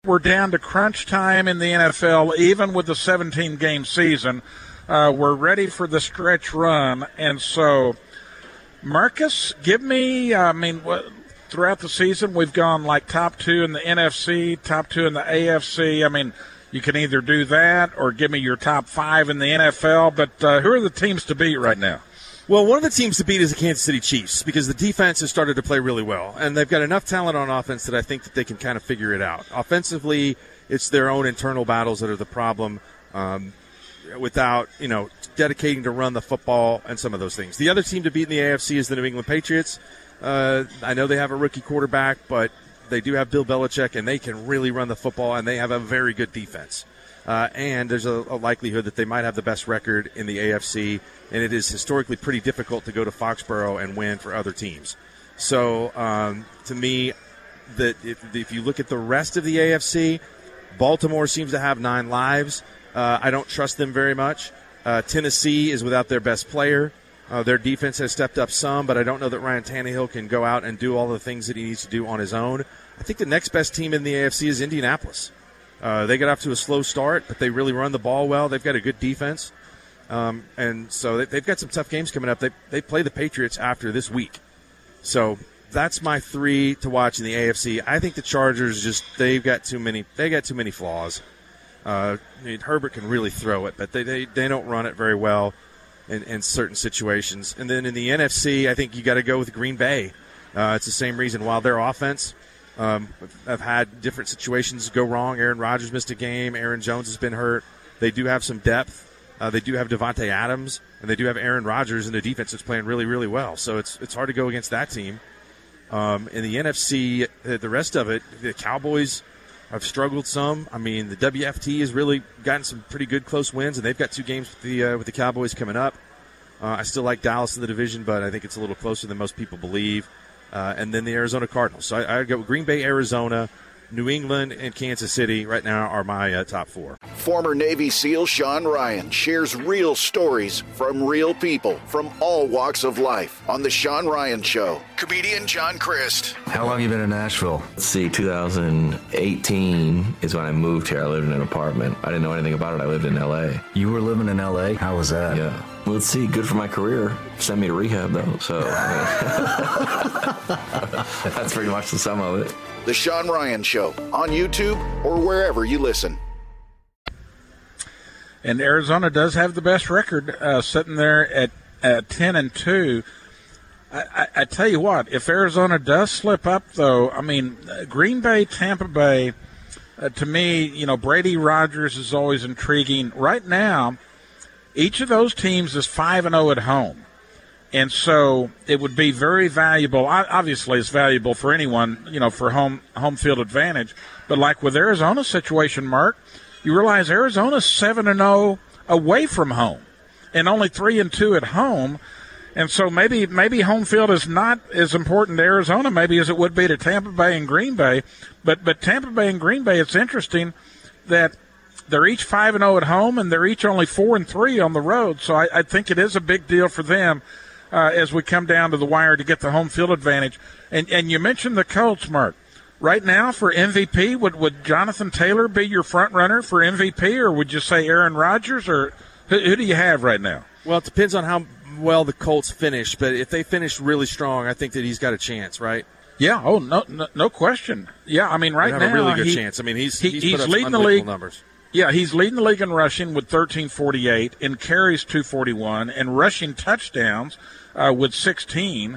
We're down to crunch time in the NFL, even with the 17-game season. We're ready for the stretch run. And so, Marcus, give me, throughout the season, we've gone like top 2 in the NFC, top 2 in the AFC. I mean, you can either do that or give me your top 5 in the NFL. But who are the teams to beat right now? Well, one of the teams to beat is the Kansas City Chiefs because the defense has started to play really well, and they've got enough talent on offense that I think that they can kind of figure it out. Offensively, it's their own internal battles that are the problem without, dedicating to run the football and some of those things. The other team to beat in the AFC is the New England Patriots. I know they have a rookie quarterback, but they do have Bill Belichick, and they can really run the football, and they have a very good defense. And there's a likelihood that they might have the best record in the AFC, and it is historically pretty difficult to go to Foxborough and win for other teams. So, to me, that if you look at the rest of the AFC, Baltimore seems to have 9 lives. I don't trust them very much. Tennessee is without their best player. Their defense has stepped up some, but I don't know that Ryan Tannehill can go out and do all the things that he needs to do on his own. I think the next best team in the AFC is Indianapolis. They got off to a slow start, but they really run the ball well. They've got a good defense. And so they've got some tough games coming up. They play the Patriots after this week. So that's my 3 to watch in the AFC. I think the Chargers they've got too many flaws. Herbert can really throw it, but they don't run it very well in certain situations. And then in the NFC, I think you got to go with Green Bay. It's the same reason. While their offense have had different situations go wrong. Aaron Rodgers missed a game. Aaron Jones has been hurt. They do have some depth. They do have Devontae Adams, and they do have Aaron Rodgers in the defense that's playing really, really well. So it's hard to go against that team. In the NFC, the rest of it, the Cowboys have struggled some. I mean, the WFT has really gotten some pretty good close wins, and they've got 2 games with the Cowboys coming up. I still like Dallas in the division, but I think it's a little closer than most people believe. And then the Arizona Cardinals. So I go Green Bay, Arizona, New England, and Kansas City right now are my top 4. Former Navy SEAL Sean Ryan shares real stories from real people from all walks of life on The Sean Ryan Show. Comedian John Crist. How long have you been in Nashville? Let's see, 2018 is when I moved here. I lived in an apartment. I didn't know anything about it. I lived in L.A. You were living in L.A.? How was that? Yeah. Well, let's see, good for my career. Sent me to rehab, though, so that's pretty much the sum of it. The Sean Ryan Show on YouTube or wherever you listen. And Arizona does have the best record, sitting there at 10-2. I tell you what, if Arizona does slip up, though, I mean, Green Bay, Tampa Bay, to me, Brady Rodgers is always intriguing. Right now, each of those teams is 5-0 at home. And so it would be very valuable. Obviously, it's valuable for anyone, for home field advantage. But like with Arizona's situation, Mark, you realize Arizona's 7-0 away from home and only 3-2 at home. And so maybe home field is not as important to Arizona maybe as it would be to Tampa Bay and Green Bay. But Tampa Bay and Green Bay, it's interesting that they're each 5-0 at home and they're each only 4-3 on the road. So I think it is a big deal for them as we come down to the wire to get the home field advantage. And you mentioned the Colts, Mark. Right now for MVP, would Jonathan Taylor be your front runner for MVP, or would you say Aaron Rodgers, or who do you have right now? Well, it depends on how well the Colts finish, but if they finish really strong, I think that he's got a chance, right? Yeah, no question. Yeah, I mean, right now, a really good chance. I mean, he's put up leading the league numbers. Yeah, he's leading the league in rushing with 1348, in carries 241, and rushing touchdowns with 16.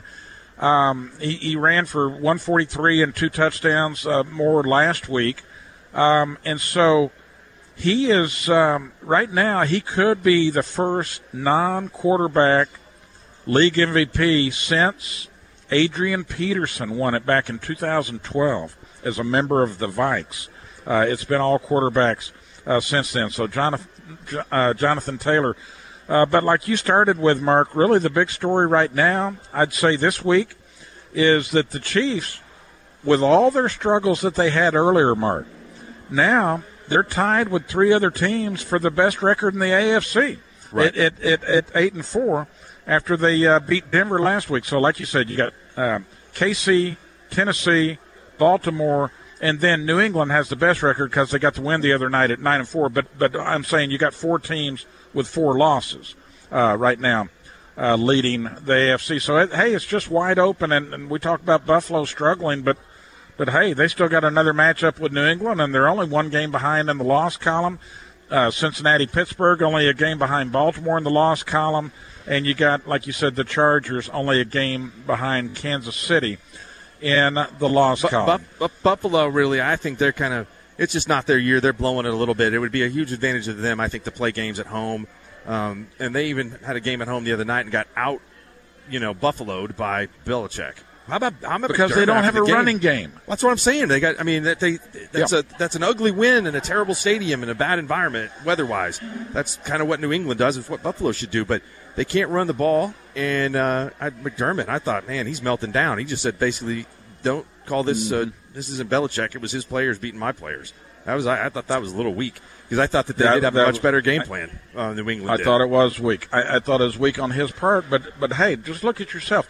He ran for 143 and 2 touchdowns more last week. And so he is, right now, he could be the first non-quarterback league MVP since Adrian Peterson won it back in 2012 as a member of the Vikes. It's been all quarterbacks since then. So Jonathan Taylor. But like you started with, Mark, really the big story right now, I'd say this week, is that the Chiefs, with all their struggles that they had earlier, Mark, now they're tied with 3 other teams for the best record in the AFC at 8-4 after they beat Denver last week. So like you said, you got KC, Tennessee, Baltimore, And then New England has the best record because they got the win the other night at 9-4. But I'm saying you got 4 teams with 4 losses right now leading the AFC. So, it's just wide open. And we talked about Buffalo struggling, but hey, they still got another matchup with New England, and they're only 1 game behind in the loss column. Cincinnati-Pittsburgh only a game behind Baltimore in the loss column. And you got, like you said, the Chargers only a game behind Kansas City in the loss column. Buffalo, really, I think they're kind of – it's just not their year. They're blowing it a little bit. It would be a huge advantage of them, I think, to play games at home. And they even had a game at home the other night and got out, buffaloed by Belichick. Because they don't have a running game. That's what I'm saying. They got. I mean, that's an ugly win in a terrible stadium in a bad environment weather-wise. That's kind of what New England does. It's what Buffalo should do, but they can't run the ball. And McDermott, I thought, man, he's melting down. He just said basically, don't call this. This isn't Belichick. It was his players beating my players. I thought that was a little weak because I thought that they did have a much better game plan. New England. I thought it was weak. I thought it was weak on his part. But hey, just look at yourself.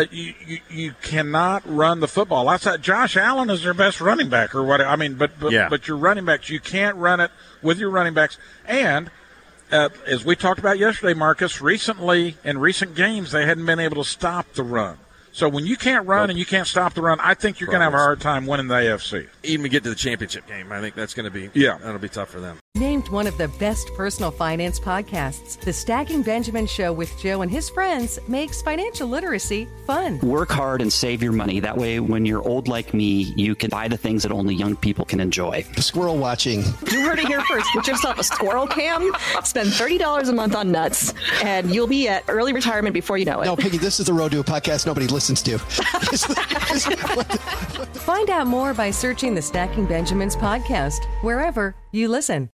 You cannot run the football. Outside, Josh Allen is their best running back or what? I mean, but your running backs, you can't run it with your running backs. And as we talked about yesterday, Marcus, recently in recent games they hadn't been able to stop the run. So when you can't run and you can't stop the run, I think you're going to have a hard time winning the AFC. Even get to the championship game, I think that's going to be that'll be tough for them. Named one of the best personal finance podcasts, The Stacking Benjamin Show with Joe and his friends makes financial literacy fun. Work hard and save your money. That way, when you're old like me, you can buy the things that only young people can enjoy. Squirrel watching. You heard it here first. Get yourself a squirrel cam, spend $30 a month on nuts, and you'll be at early retirement before you know it. No, Piggy, this is the Road to a podcast nobody listens to. Find out more by searching the Stacking Benjamins podcast, wherever you listen.